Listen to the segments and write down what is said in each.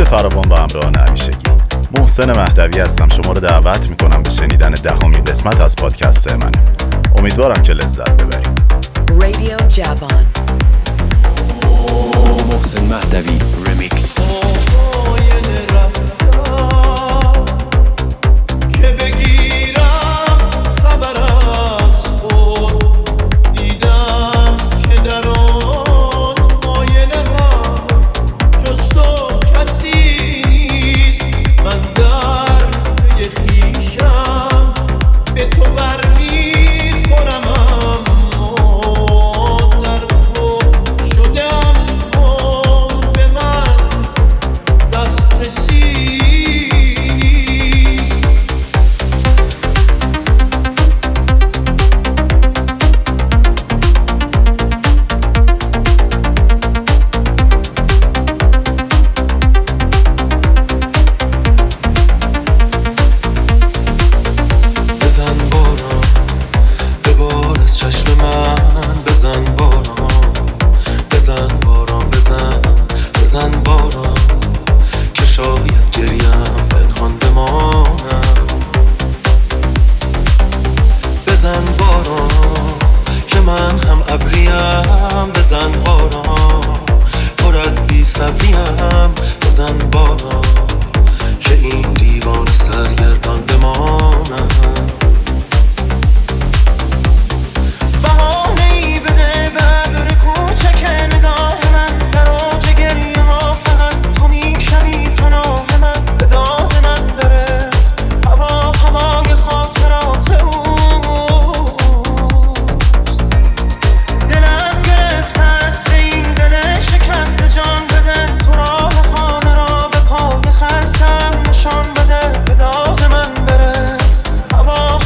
فراوان با همراهان همیشگی. محسن مهدوی هستم. شما رو دعوت میکنم به شنیدن 10مین قسمت از پادکست من. امیدوارم که لذت ببرید. رادیو جوان محسن مهدوی ریمیکس. Come on.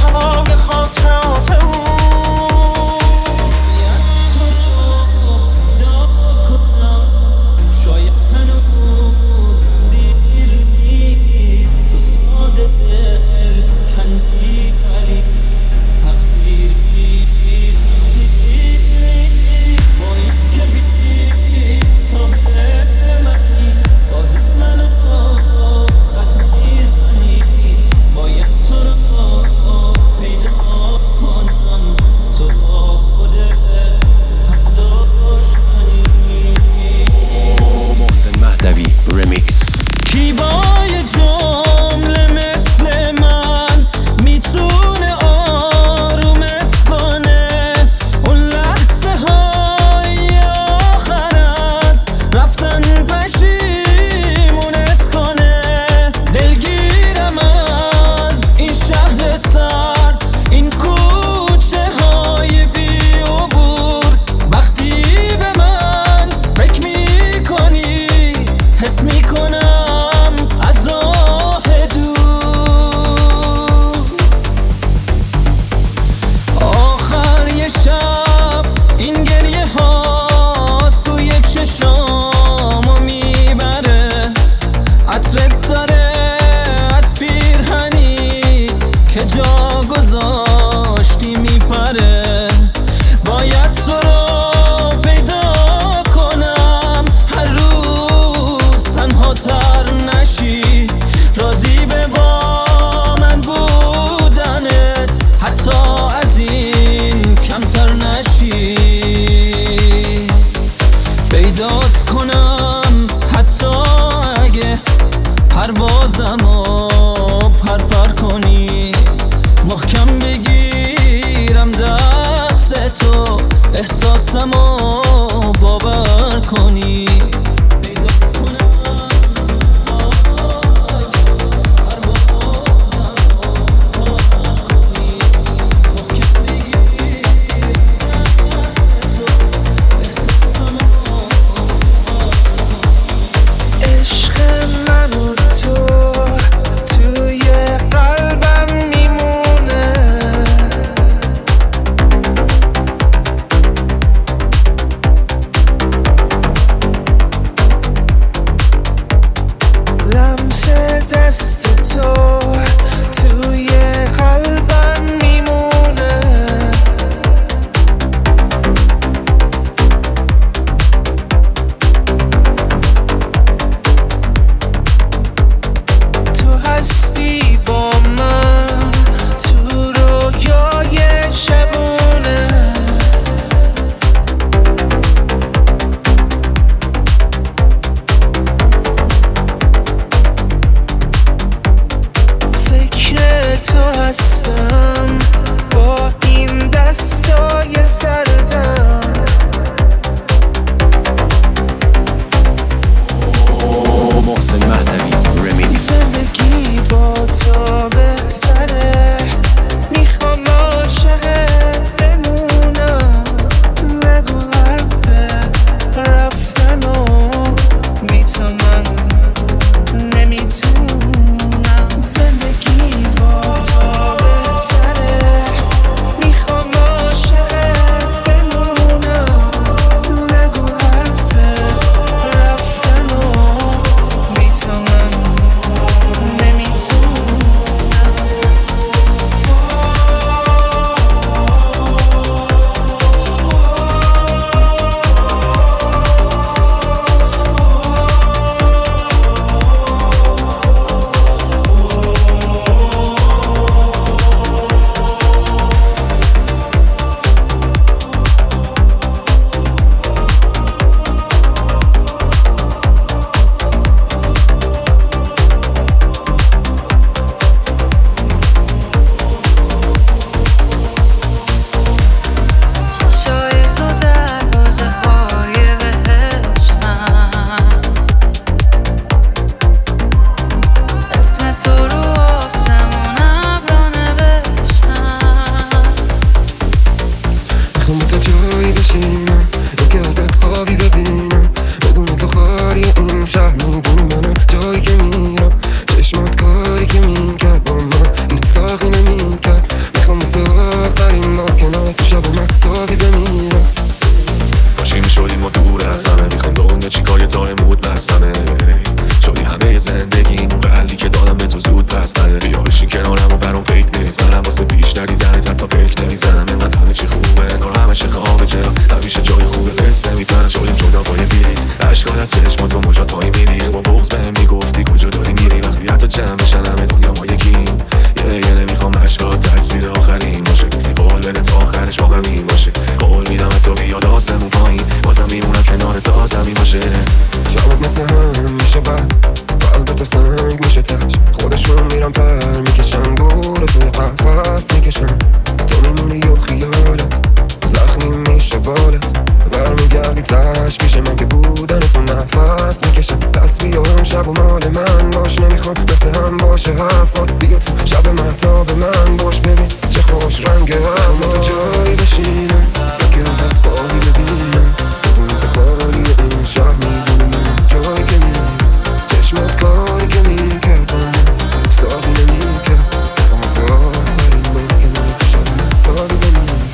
باشه حرفات بیا تو شب مهتاب من باش ببین چه خوش رنگه هم تا جایی بشینم یکی ازت خواهی ببینم بدون تو خالی این شهر میدونه من جایی که میرم چشمت کاری که میکردم افتادی نمیکرد بخوام از آخرین بار که من تو شب مهتابی بمیرم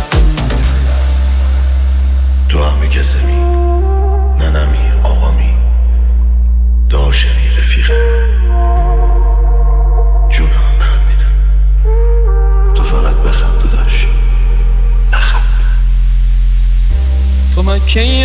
تو همی کسمی ننمی آقامی داشمی رفیقمی جونم برات میدم تو فقط بخند داداش بخند تو مکه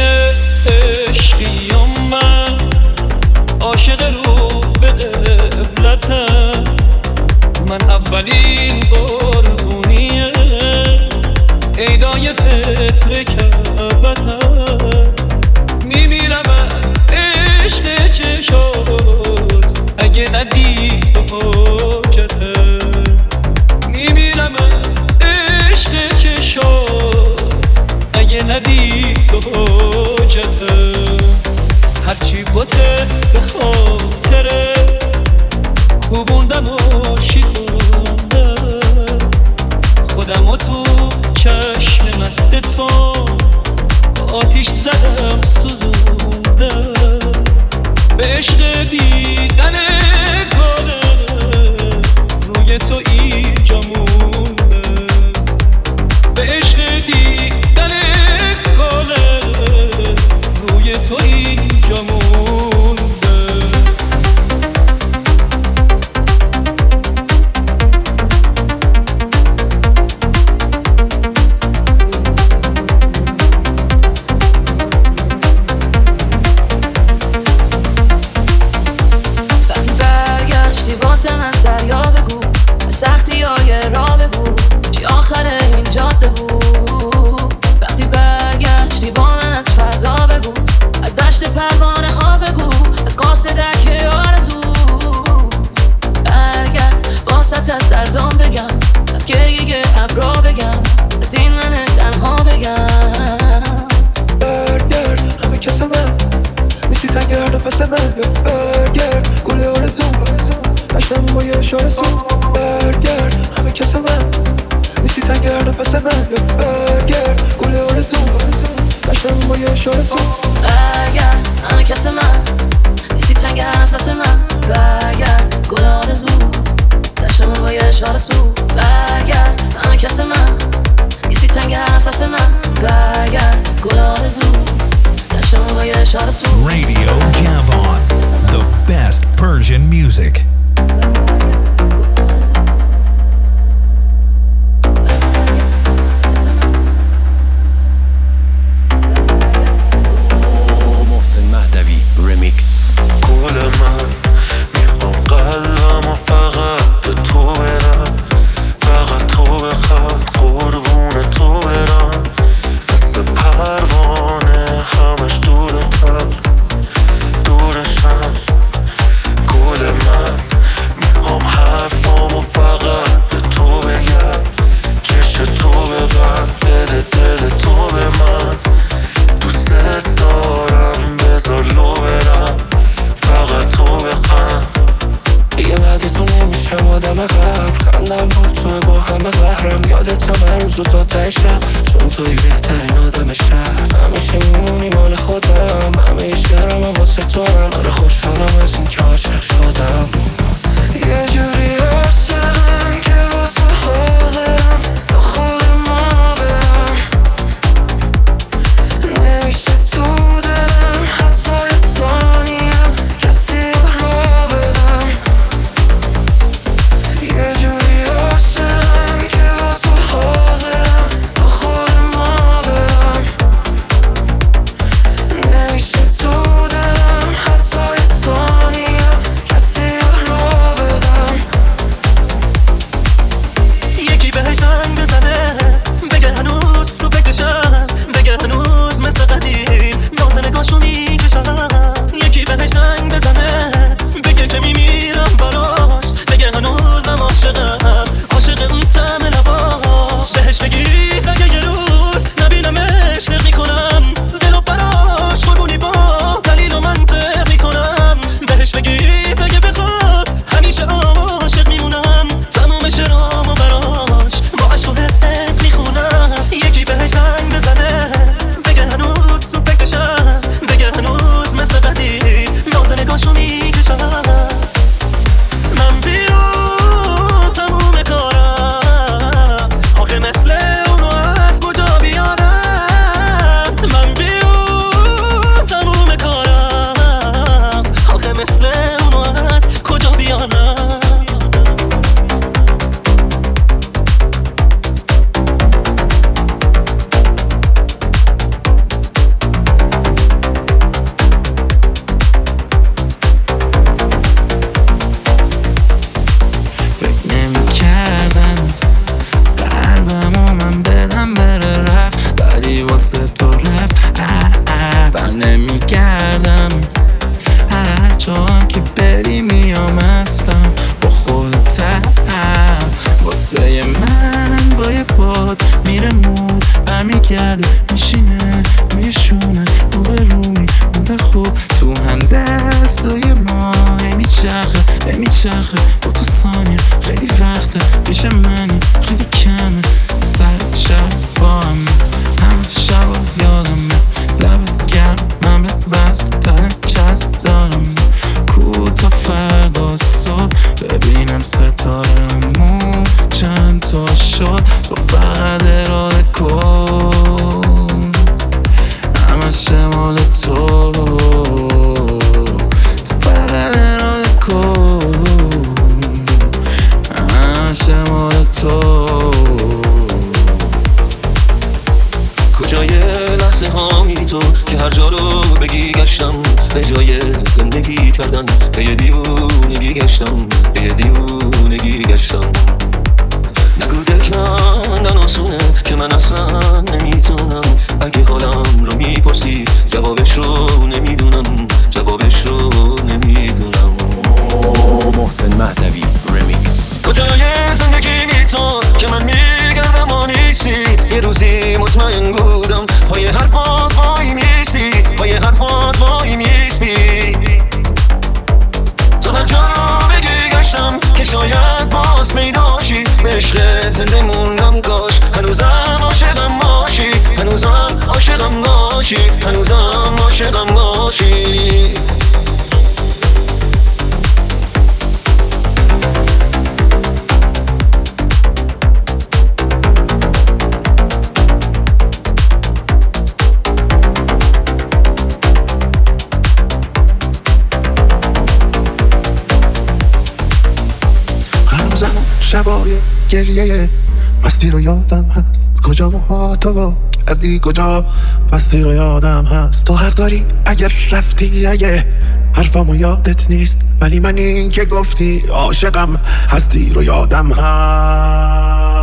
عشقیم من عاشق رو به قبلتم من اولین قربونیه عیدای فطر کعبتم میمیرم از عشق چشات اگه ندید حاجتم میمیرم از عشق چشات اگه ندید حاجتم هرچی بوده به خاطره کوبوندم و شیطوندم خودم و تو چشم مست تو آتیش زدم سوزوندم به عشق دیدن کاره روی تو اینجا موندم به عشق دیدن کاره روی تو اینجا موندم Radio Javon, the best Persian music. محسن مهدوی remix. گل من میخوام قلبم و فقط به تو برم فقط تو بخواد قربون تو برم مثل پروانه همش دورتم دورشم گل من میخوام حرفام و فقط به تو بگم چش تو ببند دل تو به من دوست دارم بذار لو برم فقط تو بخند دیگه بعدی تو نمیشم آدم قبل خندم با تو با همه قهرم یادتم هر روز و تا ته شب چون توی بهترین آدم شهر همیشه میمونی مال خودم همه شعرم هم واسه تو هم آره خوشحالم از این که عاشق شدم یه جوری عاشقم که با تو حاضرم تا خود ما برم نمیشه تو دلم حتی یه ثانیم کسی را بدم یه جوری عاشقم که با تو حاضرم تا خود ما برم نمیشه تو دلم حتی یه ثانیم کسی را بدم میاد میره مود برمیگرده میشینه میشونه رو به رومی مونده خوب تو هم دستای ما میچرخه با تو ثانیه خیلی وقته پیش منی خیلی کمه سر چرت با همه شبا یادمه لبت گرم مملت وزن تنه چسب دارم کو تا فردا صبح ببینم ستارمون چند تا شد تو فقط اراده کن همه شمال تو فقط اراده کن همه شمال تو کجای لحظه هامی تو که هر جا رو بگی گشتم به جای زندگی کردن به یه دیوونگی گشتم به یه دیوونگی گشتم نگو دل کندن آسونه که من اصلا نمیتونم اگه حالم رو میپرسی جوابش رو نمیدونم محسن مهدوی ریمیکس. کجای زندگی می تو که من میگردم و نیستی یه روزی مطمئن بودم پای حرفات وای میستی پای حرفات وای میستی تو هر جا رو بگی گشتم که شاید باز پیداشی به عشقت زنده موندم کاش هنوزم عاشقم باشی هنوزم عاشقم باشی هنوزم عاشقم باشی شبای گریه مستی رو یادم هست کجا موهاتو کردی کجا مستی رو یادم هست تو حق داری اگر رفتی اگه حرفامو یادت نیست ولی من این که گفتی عاشقم هستی رو یادم هست